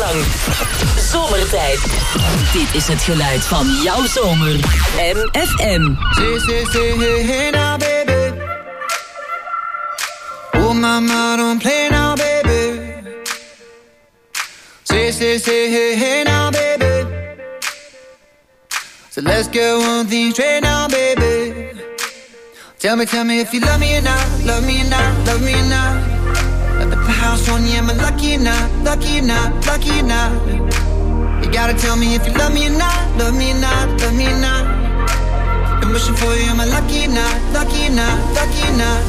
lang. Zomertijd. Dit is het geluid van jouw zomer. MFM. Say, hey now, baby. Oh, mama, don't play now, baby. Say, hey now, baby. So let's get one thing straight now, baby. Tell me if you love me or not, love me or not, love me or not. At the house on you, am I lucky or not, lucky or not, lucky or not? You gotta tell me if you love me or not, love me or not, love me or not. I'm wishing for you, am I lucky or not, lucky or not, lucky or not?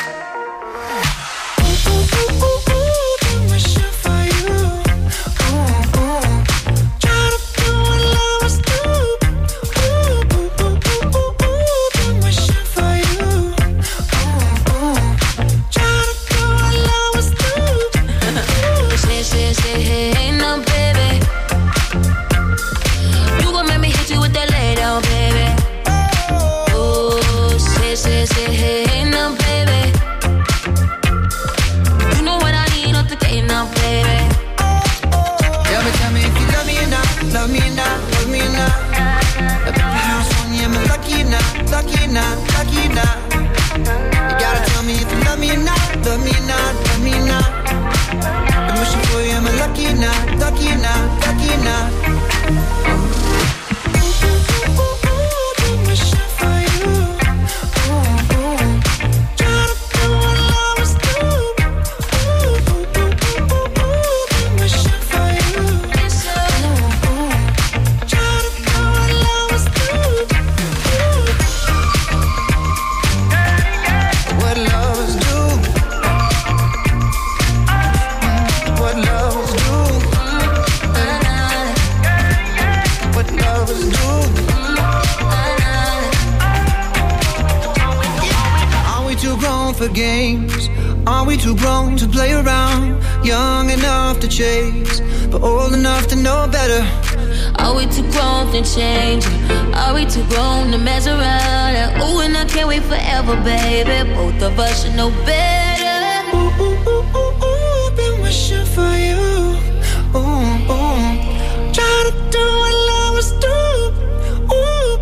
Change. Are we too grown to mess around? Ooh, and I can't wait forever, baby. Both of us should know better. Ooh, ooh, ooh, ooh, ooh, been wishing for you. Ooh, ooh. Try to do what lovers do. Ooh.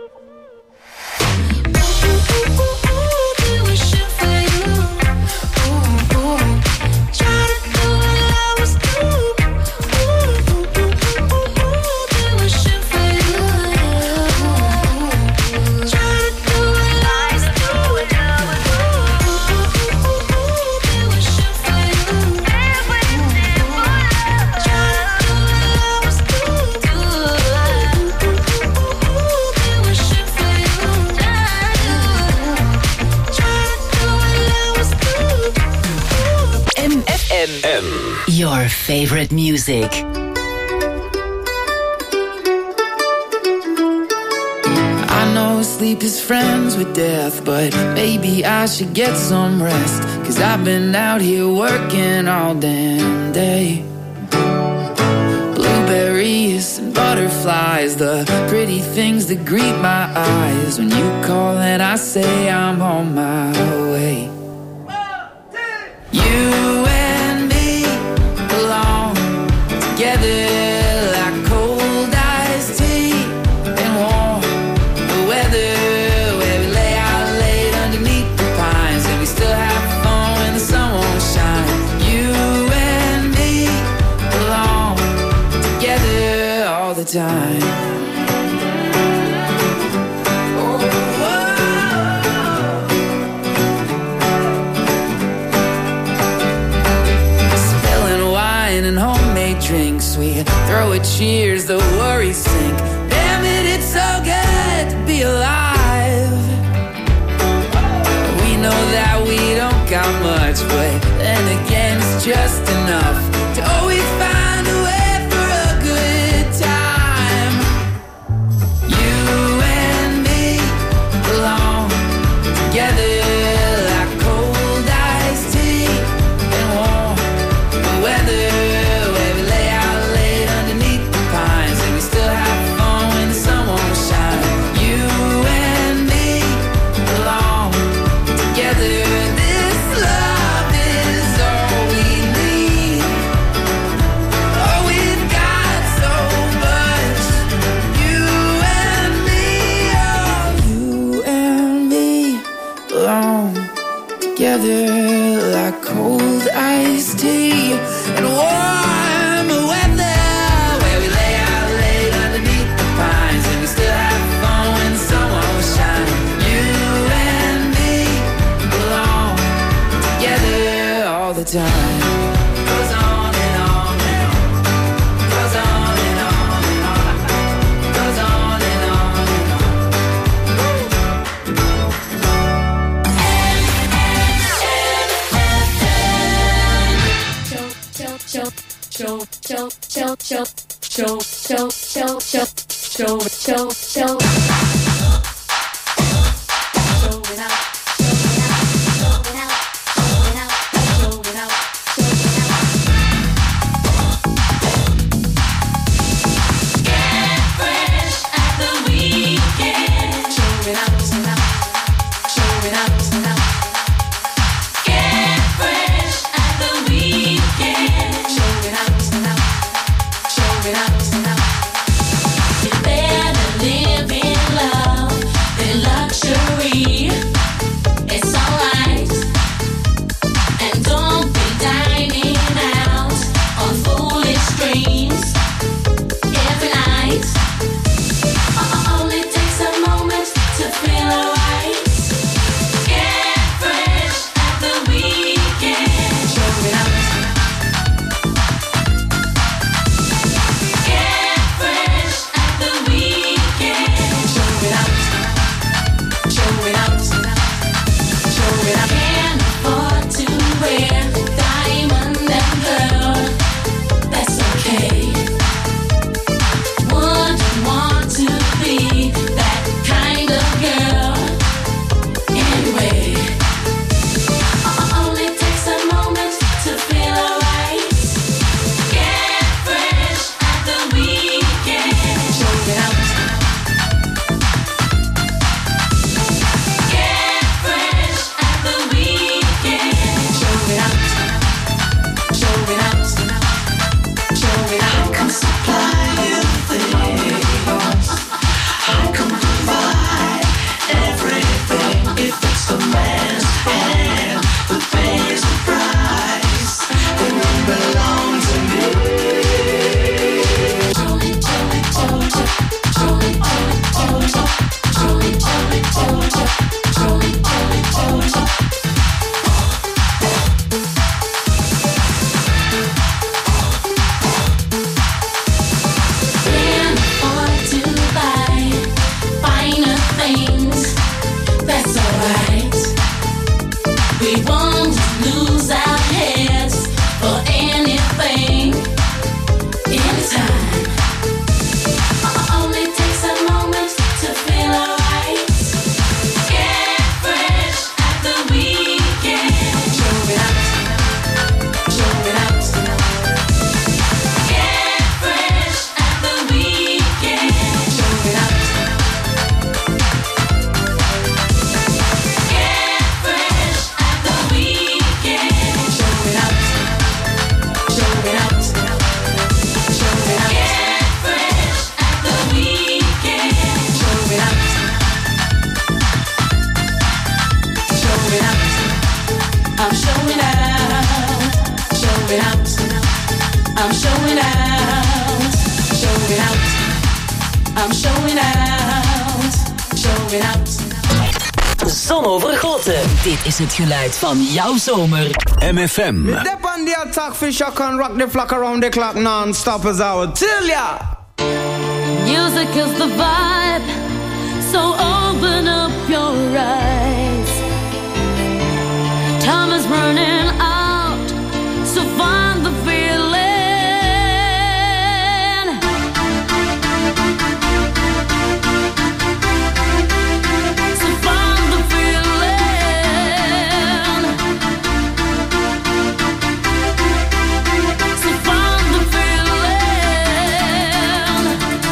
Your favorite music. I know sleep is friends with death, but maybe I should get some rest. 'Cause I've been out here working all damn day. Blueberries and butterflies, the pretty things that greet my eyes. When you call and I say I'm on my way. You and me belong together like cold iced tea and warm the weather, where we lay out late underneath the pines and we still have fun when the sun won't shine. You and me belong together all the time. Drinks, we throw a cheers, the worries sink. Damn it, it's so good to be alive. We know that we don't got much, but then again it's just enough to always find a way for a good time. You and me belong together like cold iced tea and warm the weather. This love is all we need. All we together like cold iced tea and warm weather, where we lay out late underneath the pines and we still have fun when the sun won't shine. You and me belong together all the time. Goes on and on and on. Goes on and on and on. Goes on and on and on. Zonovergoten. Dit is het geluid van jouw zomer. MFM. Step on the attack, fish, I can rock the flock around the clock non-stop as I would tell ya. Music is the vibe, so open up your eyes. Time is running out, so find the feeling. So find the feeling. So find the feeling.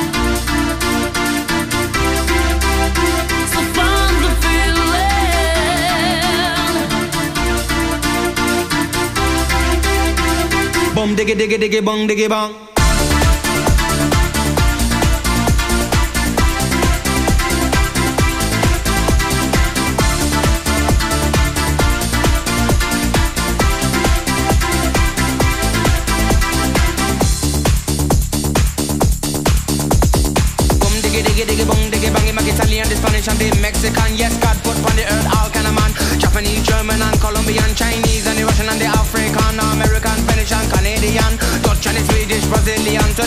So find the feeling. Bum diggy diggy diggy bong diggy bong.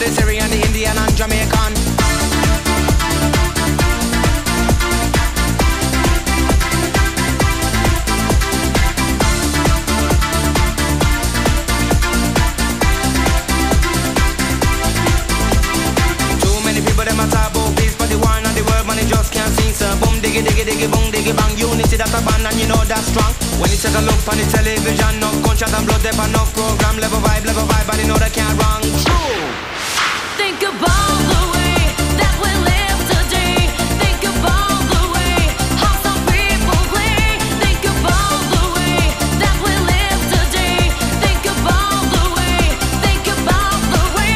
the Syrian, the Indian and Jamaican. Diggy, boom, diggy, bang. Unity that a band and you know that's strong. When you take a look on the television, no gunshot and blood, there no program. Level vibe, and you know that can't wrong. True. Think about the way that we live today. Think about the way how some people play. Think about the way that we live today. Think about the way. Think about the way.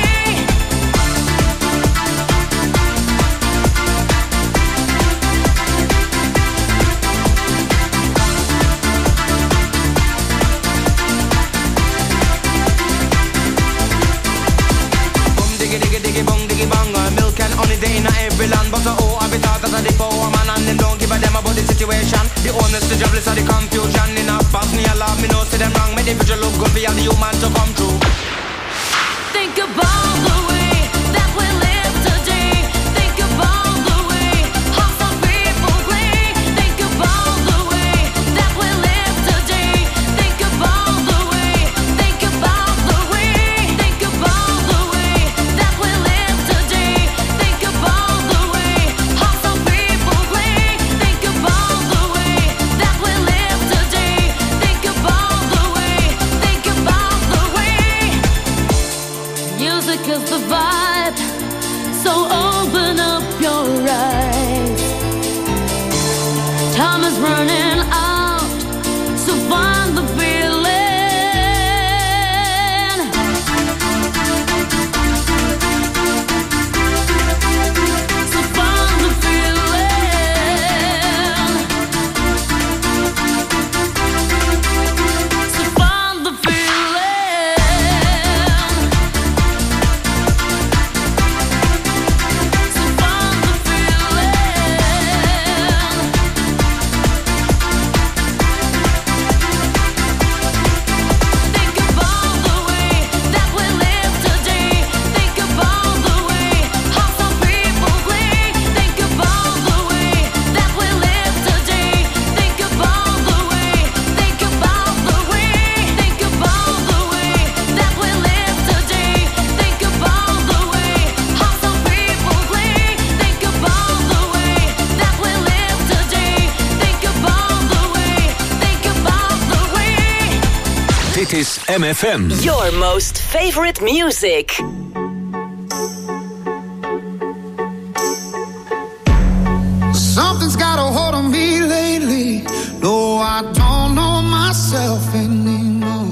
But the whole I be thought that the power man and them don't give a damn about the situation. The honest, the jobless, or the confusion. In a pass me a love, me know see them wrong. Me the future look good for all the human to come true. Think about the way that we live today. Think about the way how some people play. Think about the way that we live today. Think about the way. Think about the way. Think about the way that we live today. Think about the way how some people play. Think about the way that we live today. Think about the way. Think about the way. Music is the vibe, so open up your eyes. Time is running out, so find the feeling. So find the feeling. So find the feeling. So find the feeling. Think about the way that we live today. Think about the way how some people play. Think about the way that we live today. Think about the way. Think about the way. Think about the way that we live today. Think about the way how some people play. Think about the way that we live today. Think about the way. Think about the way. Dit is MFM. Your most favorite music. Something's got a hold on me lately. No, I don't know myself anymore.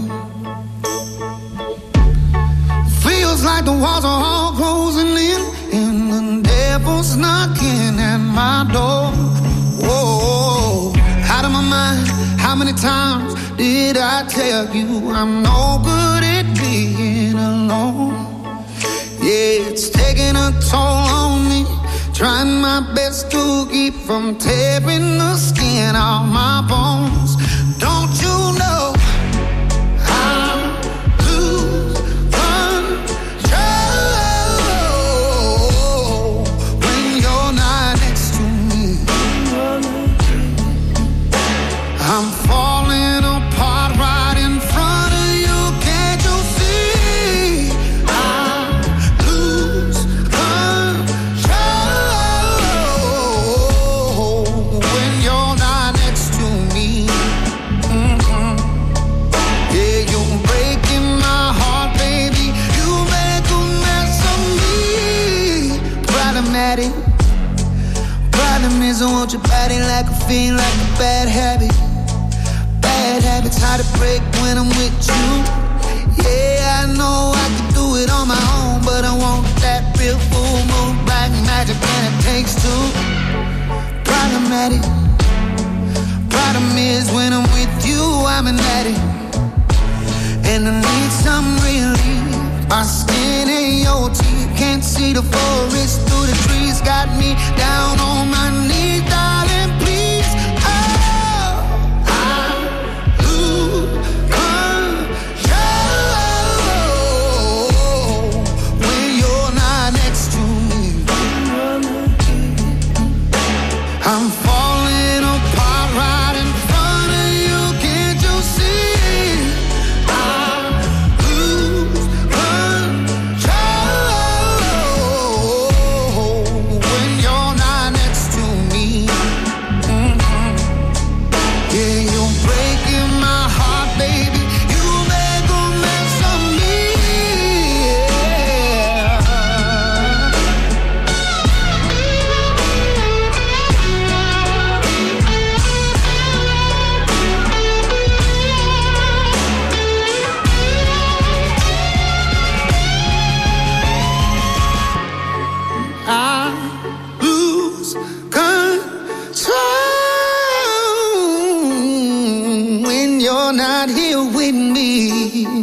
Feels like the walls are all closing in, and the devil's knocking at my door. Whoa, out of my mind. How many times did I tell you I'm no good at being alone? Yeah, it's taking a toll on me. Trying my best to keep from tearing the skin off my bones. Don't you know I lose control when you're not next to me? I'm falling apart right in front of you. Can't you see? I lose control when you're not next to me. Yeah, you're breaking my heart, baby. You make a mess of me. Problematic. Problem is I want your body like a fiend, like a bad habit. Bad habits hard to break when I'm with you. Yeah, I know I can do it on my own, but I want that real full moon, black magic, and it takes two. Problematic. Problem is when I'm with you, I'm an addict, and I need some relief. My skin ain't your teeth, can't see the forest through the trees. Got me down on my knees, darling, please. Oh, I lose control when you're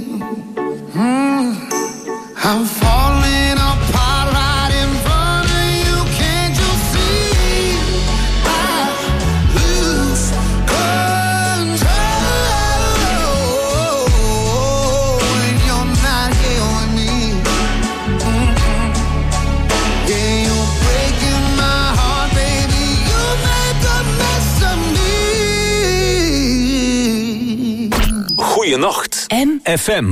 I'm falling apart right in front of you. Can't you see? I lose control when you're not here with me. Yeah, you're breaking my heart, baby. You make a mess of me. Goeienacht. FM.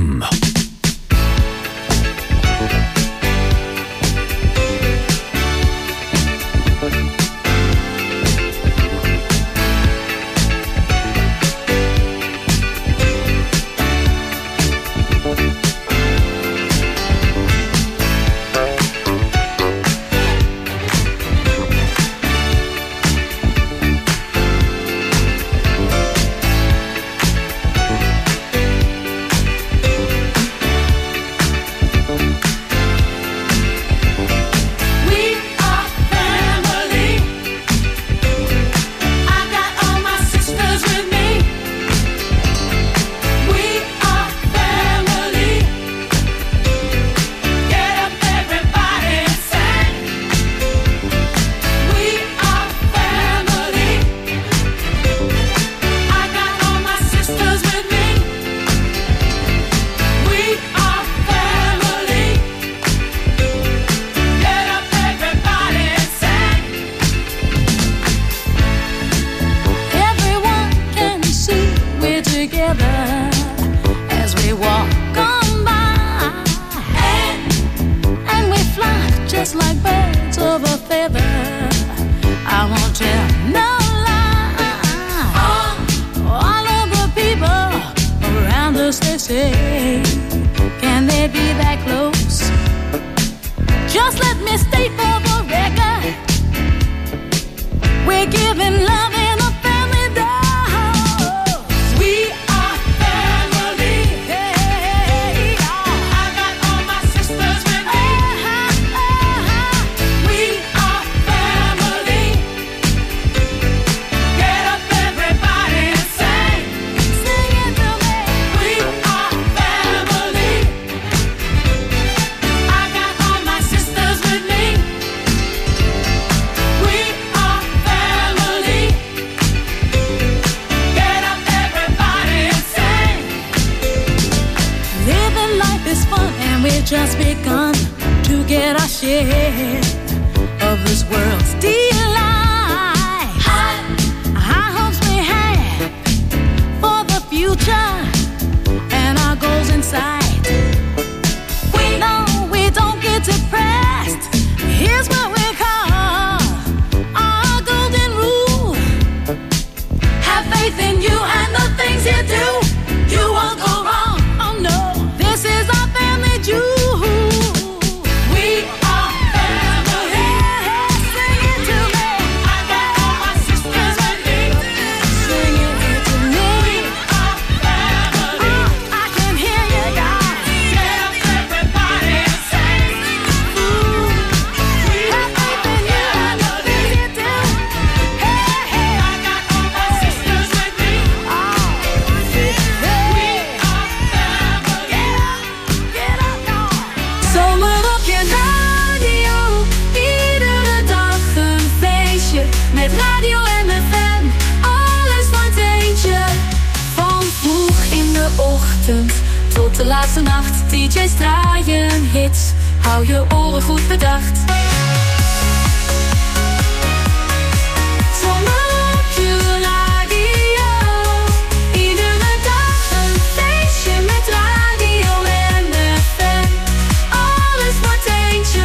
Tot de laatste nacht, DJ's draaien hits. Hou je oren goed bedacht. Zomaar op je radio. Iedere dag een feestje met radio en FM. Alles wordt eentje.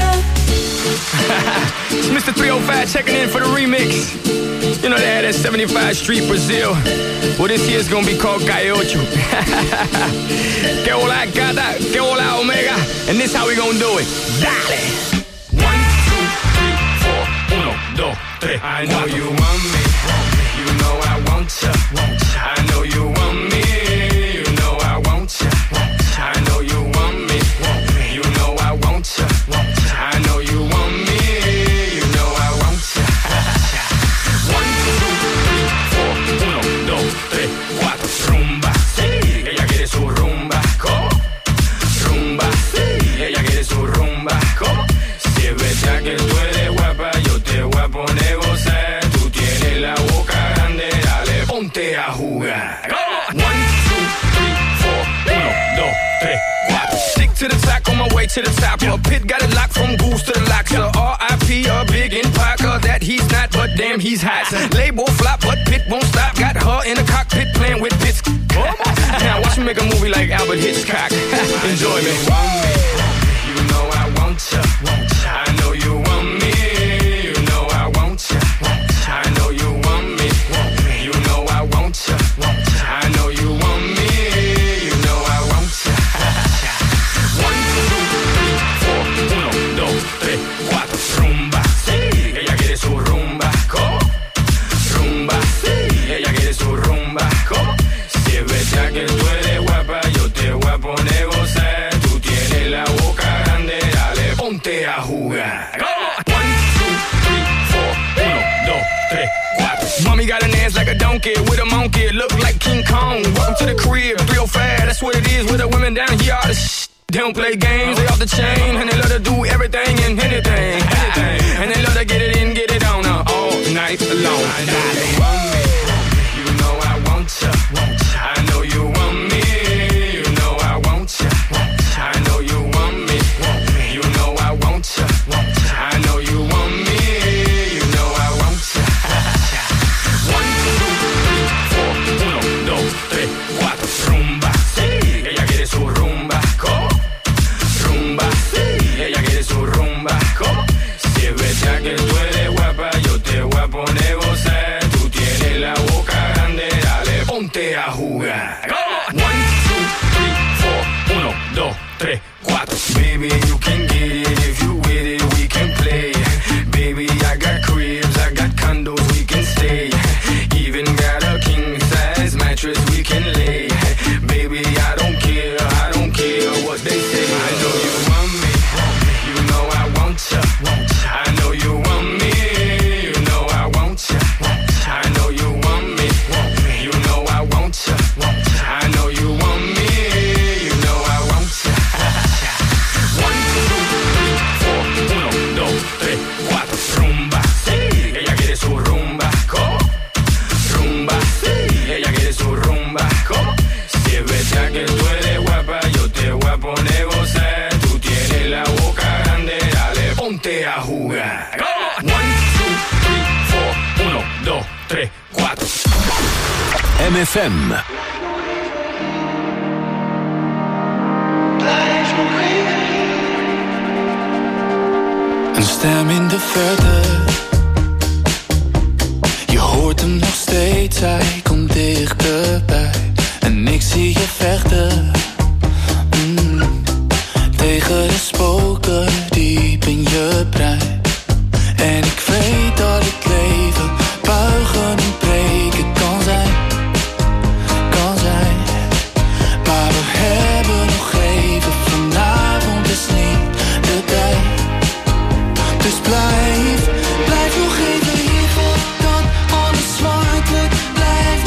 It's Mr. 305 checking in for the remix. You know they had that 75 Street Brazil. Well, this year's gonna be called Caiocho. Que hola gata, que hola omega. And this how we gonna do it. Dale! 1, 2, 3, 4, 1, 2, 3. I know you want me. You know I want ya. I know you want me. You know I want ya. I know you want me. You know I want ya. I know you want me. You know I want ya. 1, 2, 3, 4, 1, 2, 3, 4. Rumba, sí, ella quiere su rumba. 3, 4. Stick to the track on my way to the top. A pit got it locked from goose to the locks. R.I.P. a big in Parker that he's not, but damn he's hot. Label flop, but Pit won't stop. Got her in the cockpit playing with bits. Now watch me make a movie like Albert Hitchcock. Enjoy me. You know I want ya. I know you want me. You know I want ya. I know you want me. You know I want ya. I know you want me. You know I want ya. 1, 2, 3, 4. 1, 2, 3, 4. Rumba, sí. Ella quiere su rumba. ¿Cómo? Rumba, sí. Ella quiere su rumba. ¿Cómo? Si es verdad que tú eres guapa, yo te voy a poner gozar. Tú tienes la boca grande, dale, ponte a jugar. 1, 2, 3, 4. 1, 2, 3, 4. Mommy got an ass like a donkey with a monkey, look like King Kong. Welcome to the crib, 305, that's what it is with the women down here. All the they don't play games, they off the chain, and they love to do everything and anything. And they love to get it in, get it on all night long. You want me, you know I want ya. I know you want me, you know I want ya. I know you want me, you know I want ya. I know you want me, you know I want ya. 1, 2, 3, 4. 1, 2, 3, 4. Rumba, sí, ella quiere su rumba. ¿Cómo? Rumba, sí, ella quiere su rumba. ¿Cómo? Si es verdad que tú eres guapa, yo te voy a poner gozar. Tú tienes la boca grande, dale, ponte a jugar. 1, 2, 3, 4. 1, 2, 3, 4. Baby, you can get it if you with it, we can play. Baby, I got cribs, I got condos, we can stay. Even got a king size mattress we can lay. Baby, I don't care what they say. I know you want me, you know I want ya. I know you want me, you know I want ya. I know you want me, you know I want ya. I know you want me, you know I want ya. 1, 2, 3, 4. 1, 2, 3, 4. Rumba, sí, ella quiere su rumba. ¿Cómo? Rumba, sí, ella quiere su rumba. ¿Cómo? Si es verdad que tú eres guapa, yo te voy a poner gozar. Tú tienes la boca grande, dale, ponte a jugar. 1, 2, 3, 4. 1, 2, 3, 4. MFM. Een stem in de verte, je hoort hem nog steeds, hij komt dichterbij. En ik zie je vechten, tegen de spoken diep in je brein. En ik weet dat het leven buigen en breken kan zijn. Maar we hebben nog even, vanavond is niet de tijd. Dus blijf nog even hier voordat alles zwart wordt. Blijf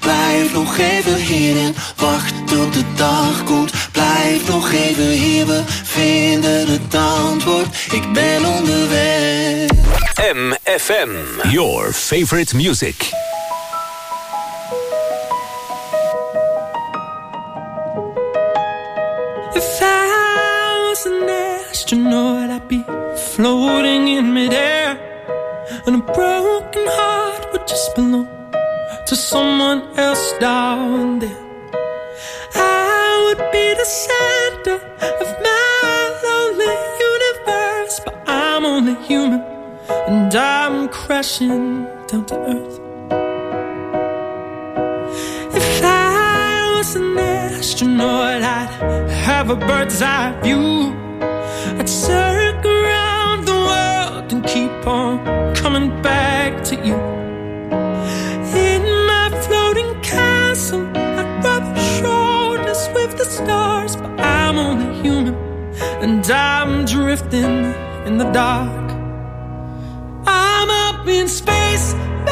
Blijf nog even hier en wacht tot de dag komt. Blijf nog even hier, we vinden het antwoord. Ik ben onderweg. MFM, your favorite music. If I was an astronaut, I'd be floating in midair, and a broken heart would just belong to someone else down there. I would be the center of my lonely universe, but I'm only human, and I'm crashing down to earth. If I was an astronaut, I'd have a bird's eye view. I'd circle around the world and keep on coming back to you. In my floating castle, I'd rub shoulders with the stars, but I'm only human, and I'm drifting in the dark. I'm up in space,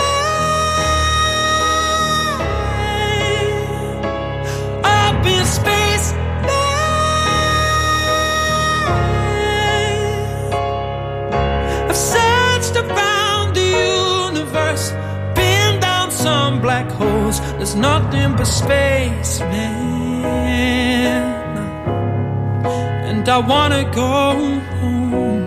up in space, I've searched around the universe, been down some black holes. There's nothing but space, man, and I wanna go home.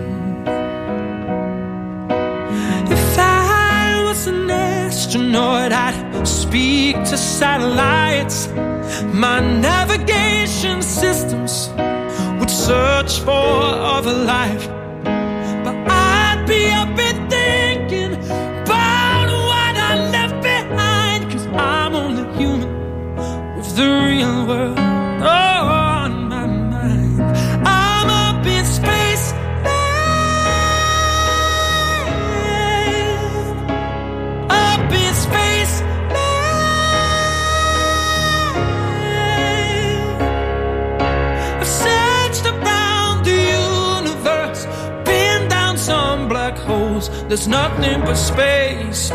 If I was an astronaut, I'd speak to satellites. My navigation systems would search for other life, but I'd be up and thinking about what I left behind, 'cause I'm only human with the real world on my mind. I'm up in space, up in space, I've searched around the universe, been down some black holes. There's nothing but space,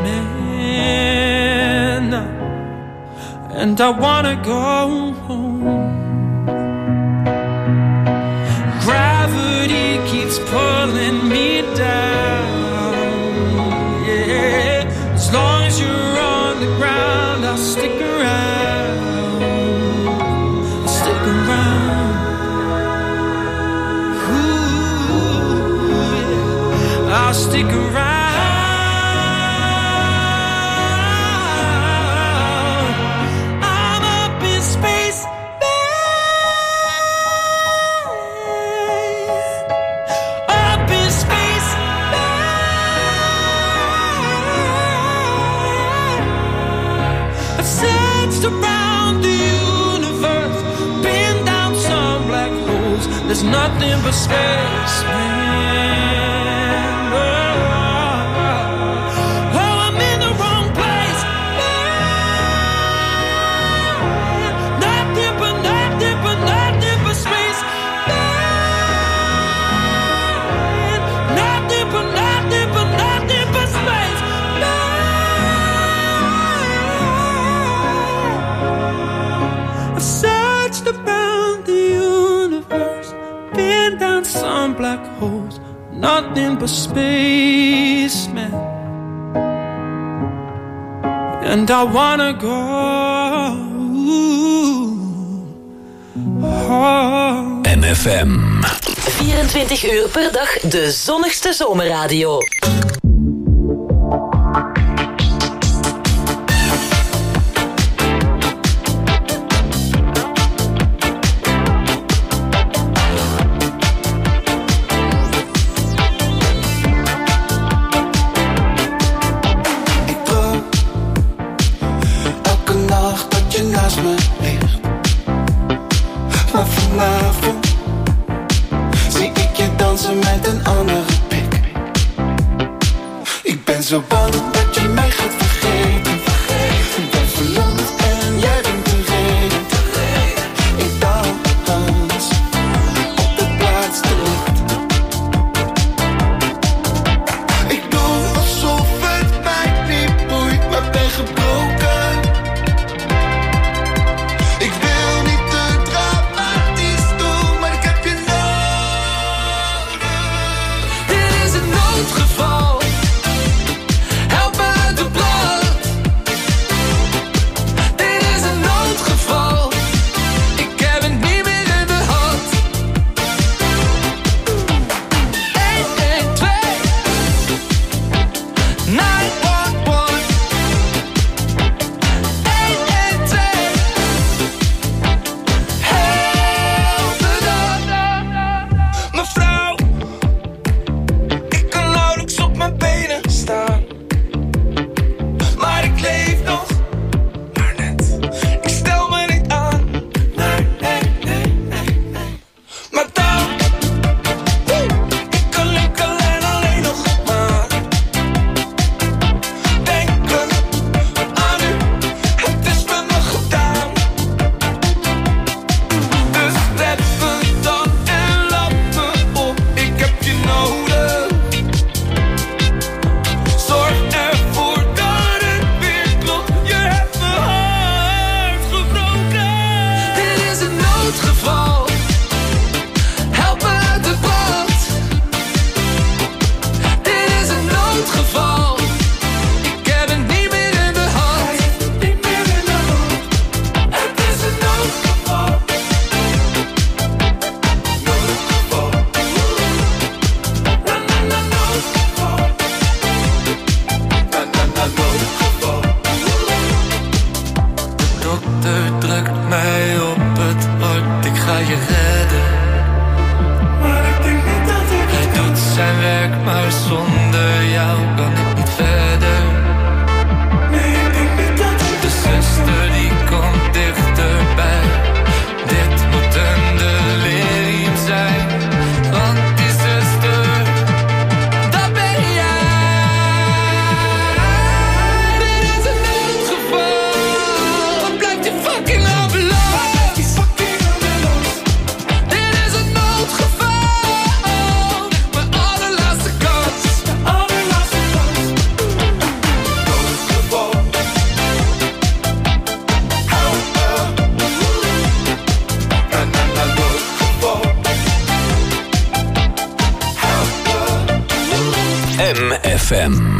man, and I wanna go home. Gravity keeps pulling me down, yeah. As long as you're on the ground, I'll stick around, I'll stick around. Ooh, yeah. I'll stick around. I'm up in space, up in space, I've searched around the universe, been down some black holes. There's nothing but space, man. Oh, I'm in the wrong place, man. Nothing but space, man. Nothing but space, man. I've searched around the universe, been down some black holes. Nothing but space, man, and I wanna go home. MFM. 24 uur per dag de zonnigste zomerradio. Zo bang dat je mij gaat vergeten. Ik ben verlamd en jij bent tevreden. Ik dans op de plaats te licht. Ik doe alsof het mij niet boeit, maar ben gebroken. zuster drukt mij op het hart. Ik ga je redden. Maar ik denk niet dat ik... Hij doet zijn werk, maar zonder jou kan ik niet verder. Nee, ik denk niet dat ik... De zuster die komt dichterbij. Dit moet een delirium zijn. Want die zuster, dat ben jij. Dit is een noodgeval. Wat blijft die fucking ambulance? Dit is een noodgeval. Mijn allerlaatste kans. De allerlaatste kans. Noodgeval. MFM.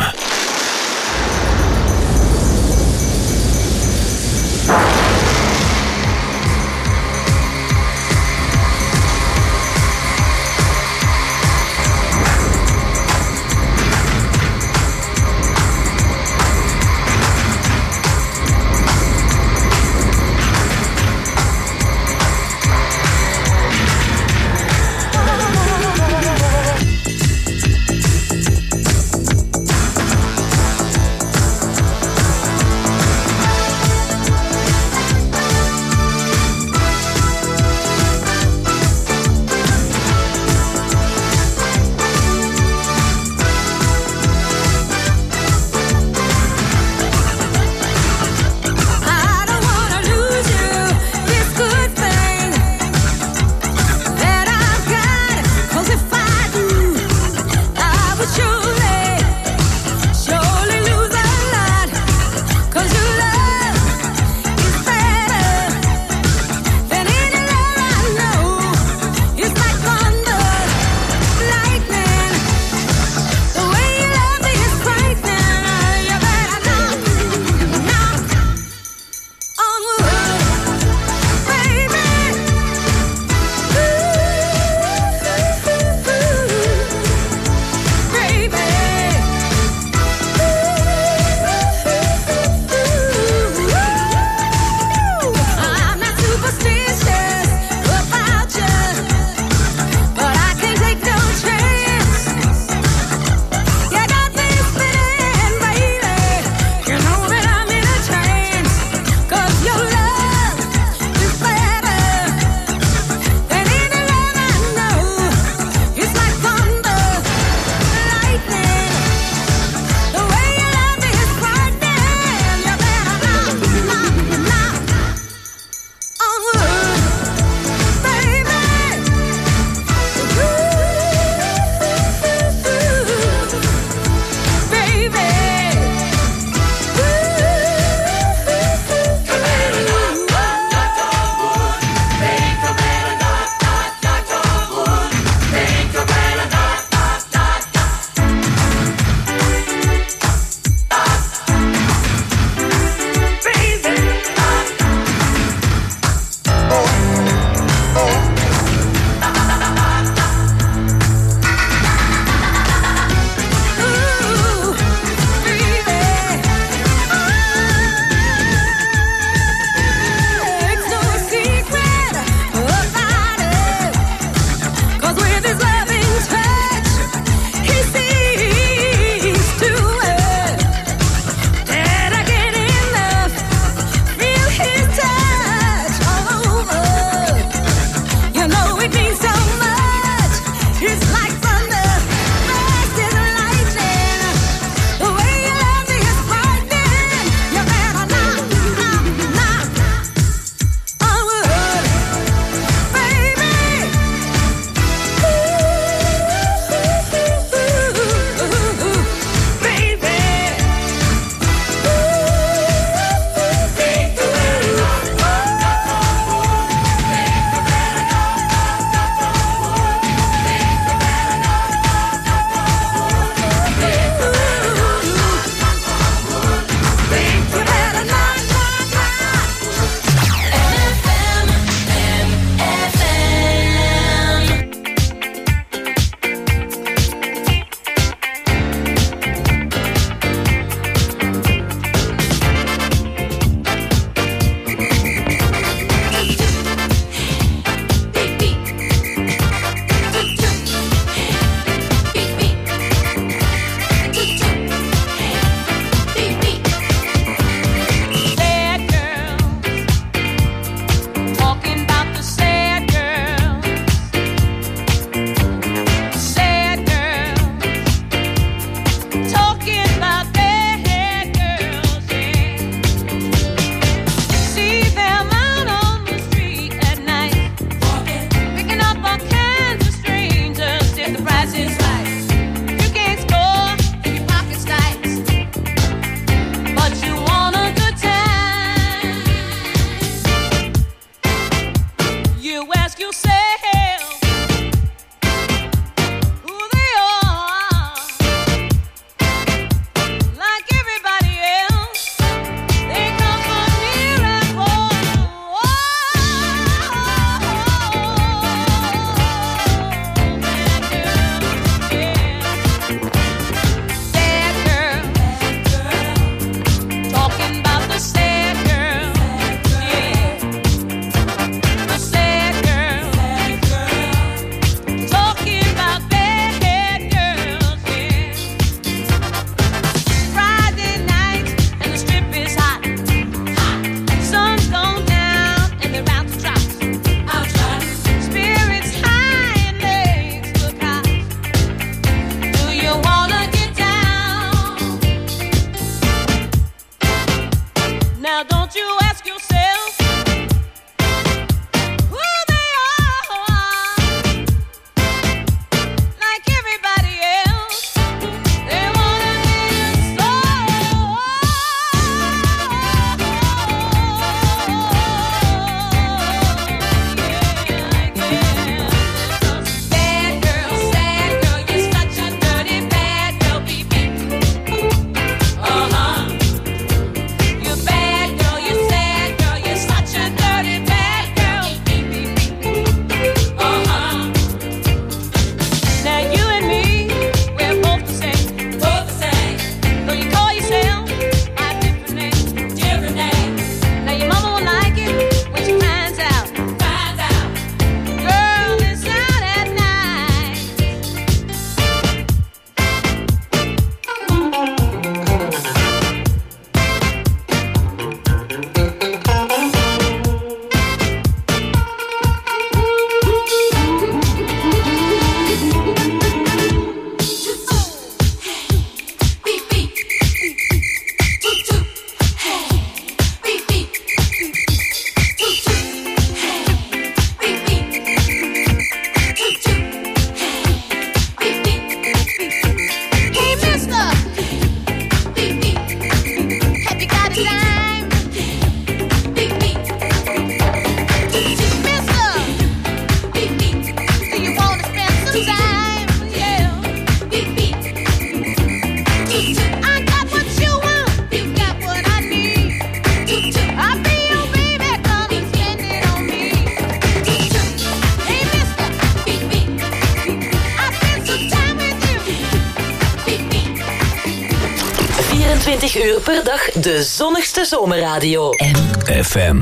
24 uur per dag de zonnigste zomerradio. FM.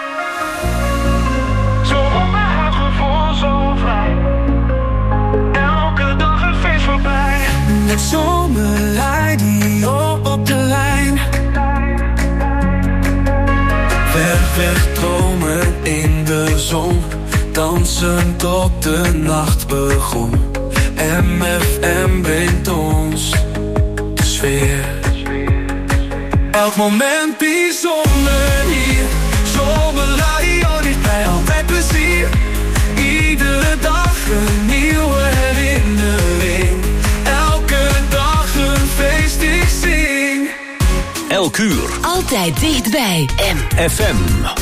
Het zomerradio op de lijn. Ver weg dromen in de zon, dansen tot de nacht begon. MFM brengt ons de sfeer. Elk moment bijzonder hier. Zomerradio dichtbij, altijd plezier. Iedere dag een nieuwe herinnering. Elke dag een feest ik zing. Elk uur. Altijd dichtbij. FM.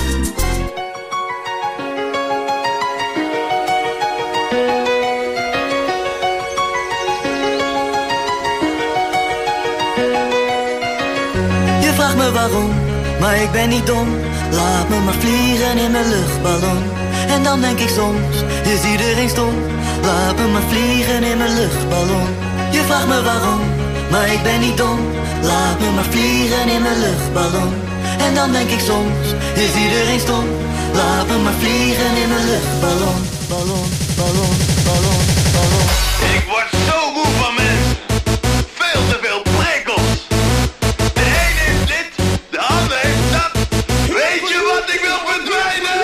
Je vraagt me waarom, maar ik ben niet dom. Laat me maar vliegen in mijn luchtballon. En dan denk ik soms, is iedereen stom. Laat me maar vliegen in mijn luchtballon. Je vraagt me waarom, maar ik ben niet dom. Laat me maar vliegen in mijn luchtballon. En dan denk ik soms, is iedereen stom. Laat me maar vliegen in mijn luchtballon. Ballon, ballon, ballon, ballon. Ik word zo moe van mensen. Veel te veel prikkels. De een heeft dit, de ander heeft dat. Weet je wat, ik wil verdwijnen?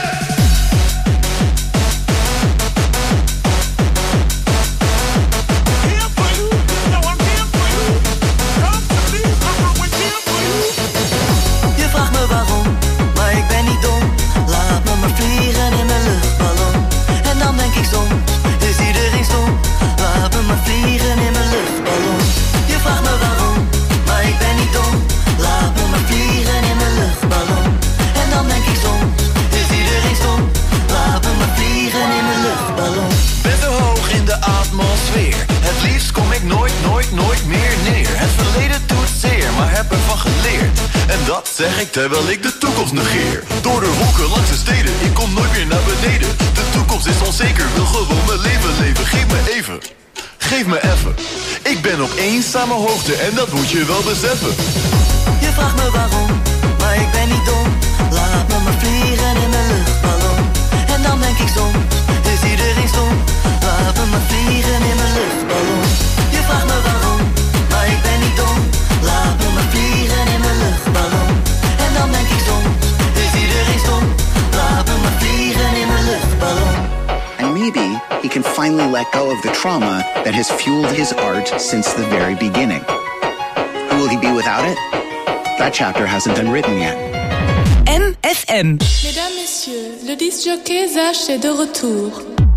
Je vraagt me waarom, maar ik ben niet dom. Laat me maar vliegen in mijn luchtballon. En dan denk ik soms, is iedereen stom. Laat me maar vliegen in mijn luchtballon. Je vraagt me waarom, maar ik ben niet dom. Laat me maar vliegen in mijn luchtballon. En dan denk ik soms, is iedereen stom. Laat me maar vliegen in mijn luchtballon. Ben zo hoog in de atmosfeer. Het liefst kom ik nooit meer neer. Het verleden doet zeer, maar heb ervan geleerd. En dat zeg ik terwijl ik de toekomst negeer. Door de wolken langs de steden, ik kom nooit meer naar beneden. De toekomst is onzeker, wil gewoon mijn leven leven. Geef me even, geef me even. Ik ben op eenzame hoogte en dat moet je wel beseffen. Je vraagt me waarom, maar ik ben niet dom. Laat me maar vliegen in mijn luchtballon. En dan denk ik soms, is iedereen stom. Laat me maar vliegen in mijn luchtballon. Je vraagt me waarom, maar ik ben niet dom. Laat me maar vliegen in mijn luchtballon. En dan denk ik soms, is iedereen stom. Laat me maar vliegen in mijn luchtballon. And maybe he can finally let go of the trauma that has fueled his art since the very beginning. Who will he be without it? That chapter hasn't been written yet. MFM. Mesdames, Messieurs, le disc jockey Zach est de retour.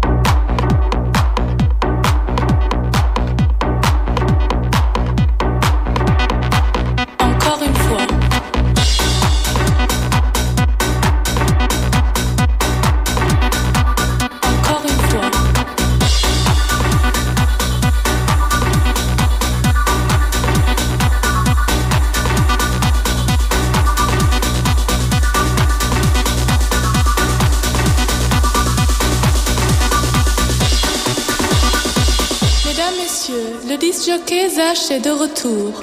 Encore une fois. Encore une fois. Mesdames, Messieurs, le disc jockey Zach est de retour.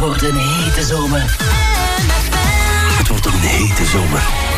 wordt een hete zomer. Het wordt een hete zomer.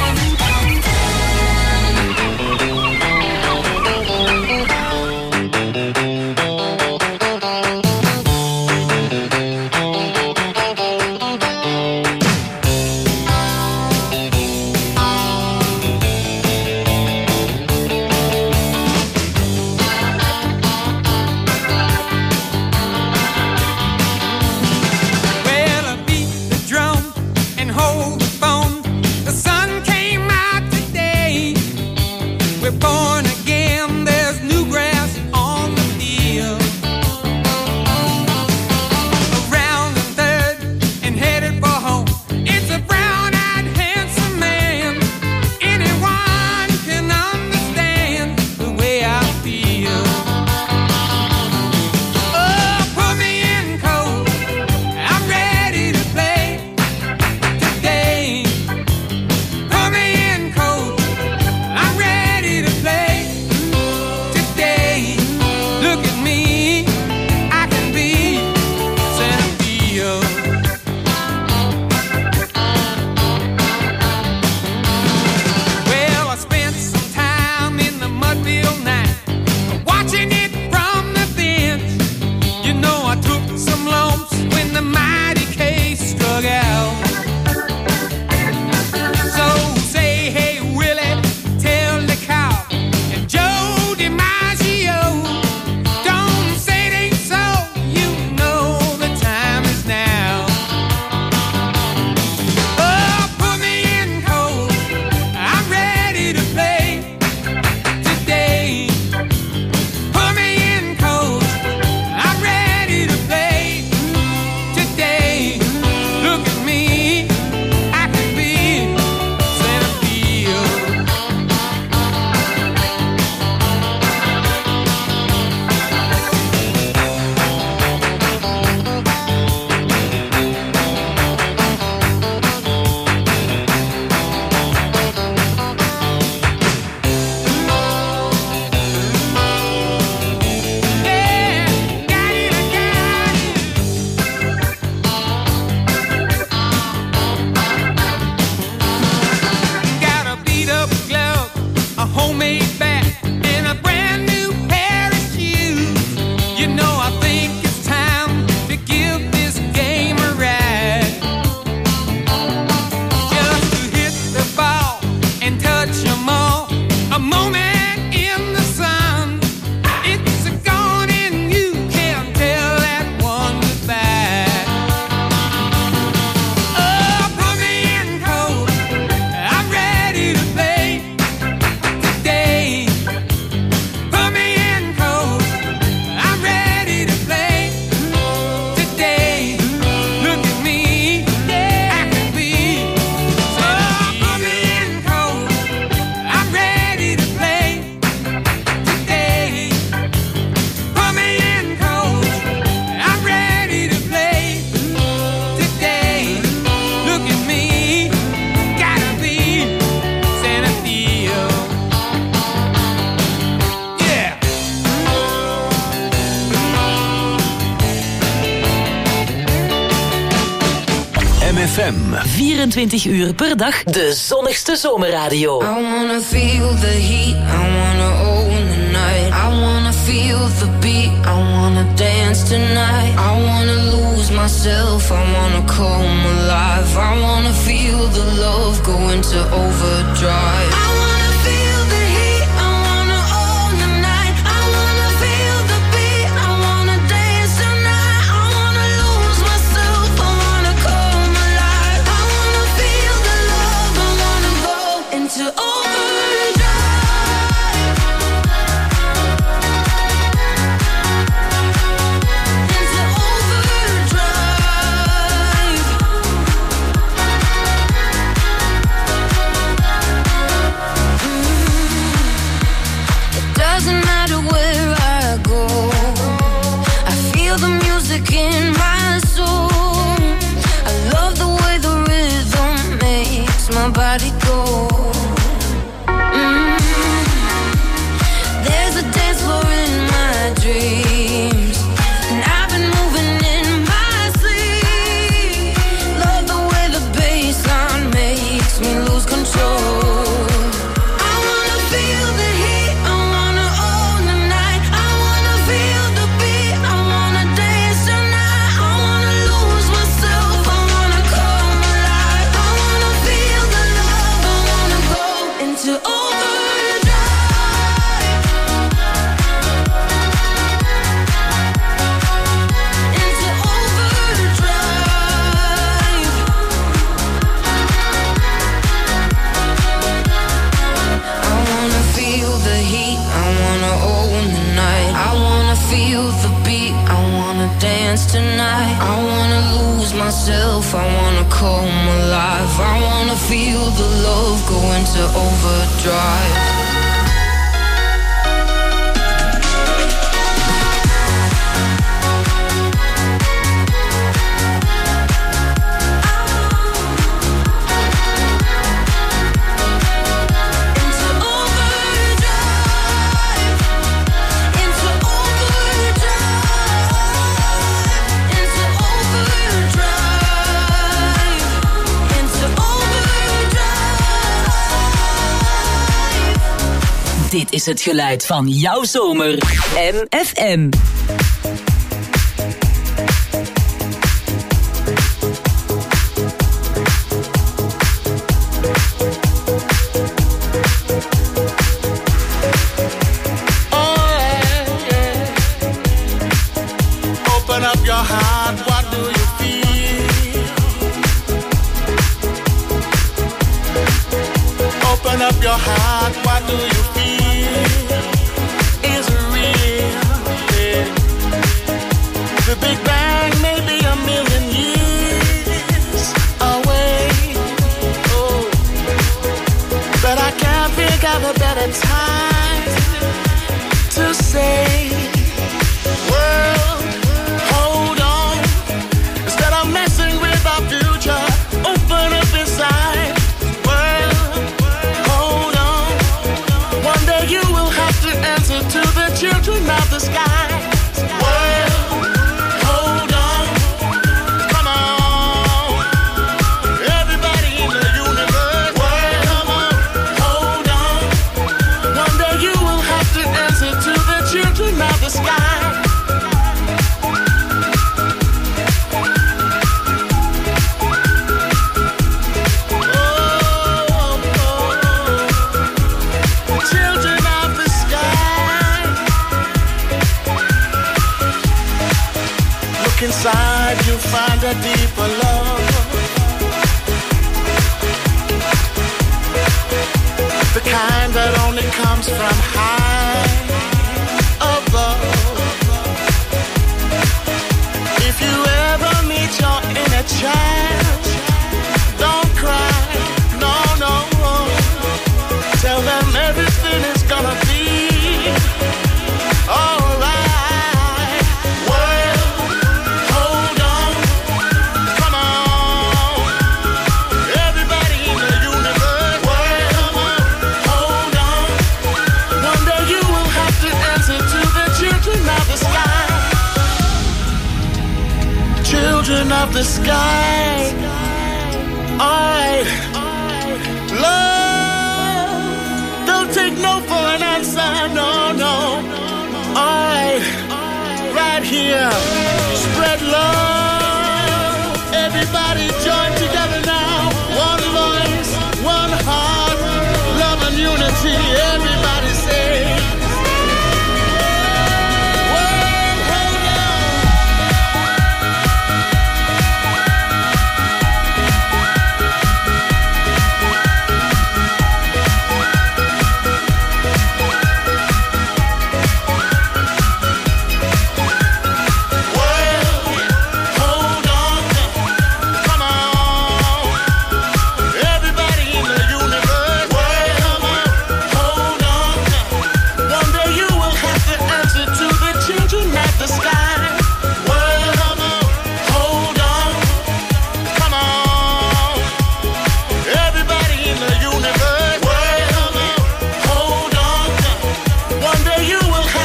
FM. 24 uur per dag de zonnigste zomerradio. I wanna feel the heat, I wanna own the night. I wanna feel the beat, I wanna dance tonight. I wanna lose myself, I wanna come alive. I wanna feel the love go into overdrive. I wanna feel the heat, I wanna own the night. I wanna feel the beat, I wanna dance tonight. I wanna lose myself, I wanna come alive. I wanna feel the love, I wanna go into overdrive. feel the beat, I wanna dance tonight. I wanna lose myself, I wanna come alive. I wanna feel the love go into overdrive. Dit is het geluid van jouw zomer. MFM. Open up your heart, what do you feel? Open up your heart, what do you feel? Is it real? Yeah. The Big Bang may be a million years away. Oh, but I can't think of a better time to say, world, hold on. Instead of messing with our future, open up inside. You will have to answer to the children of the sky. World, hold on, come on. Everybody in the universe. World, come on, hold on. One day you will have to answer to the children of the sky. Inside you find a deeper love, the kind that only comes from high above. If you ever meet your inner child, don't cry, no, no. Tell them everything is gonna be alright. Children of the sky, alright. Love, don't take no for an answer, no, no. Alright, right here, spread love. Everybody join together now. One voice, one heart, love and unity. Everybody say.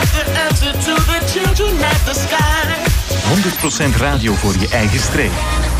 Radio voor je eigen streek.